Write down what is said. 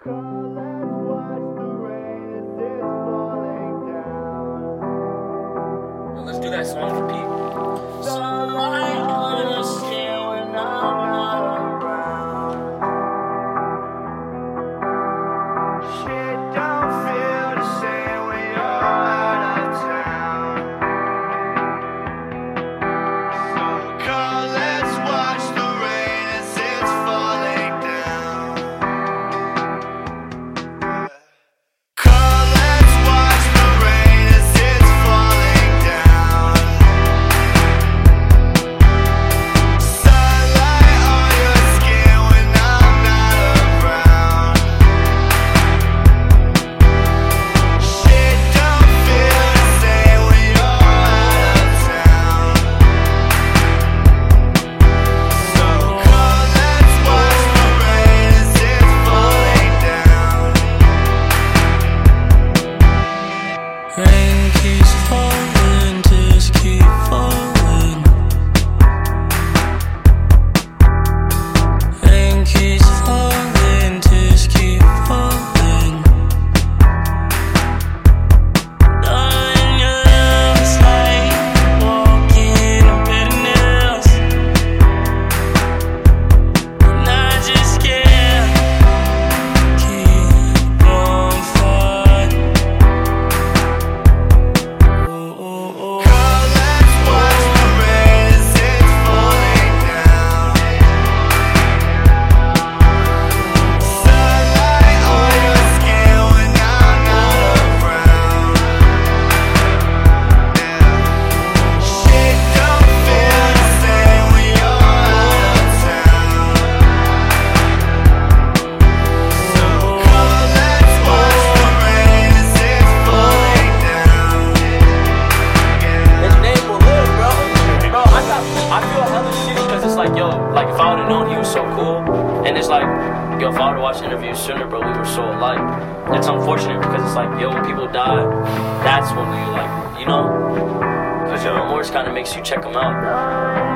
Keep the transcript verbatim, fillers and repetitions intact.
Let's do that song for Pete. Sunlight on your skin when I'm not around. Shit don't feel the same when you're out of town. So come, let's watch the rain as it's falling down. Come, let's watch the rain as it's falling down. Sunlight on your skin when I'm not around. Shit don't feel the same when you're out of town. So come, let's watch the rain as it's falling down. Rain keeps falling, just keep falling. Rain keeps falling, just keep falling. Darling, your love's like walking on bitterness, and I just can't keep on fighting. Oh, oh, oh. Come, let's watch the rain as it's falling down. Sunlight on your skin when I'm not around. Shit don't feel the same when you're out of town. So come, let's watch the rain as it's falling down. His name will live, bro. Bro, I got, I feel hella shitty because it's like, yo, like if I would've known he was so cool, and it's like, yo, if I would've watched interviews sooner, bro, we were so alike. It's unfortunate because it's like, yo, when people die, that's when you like, you know, because your remorse kind of makes you check them out.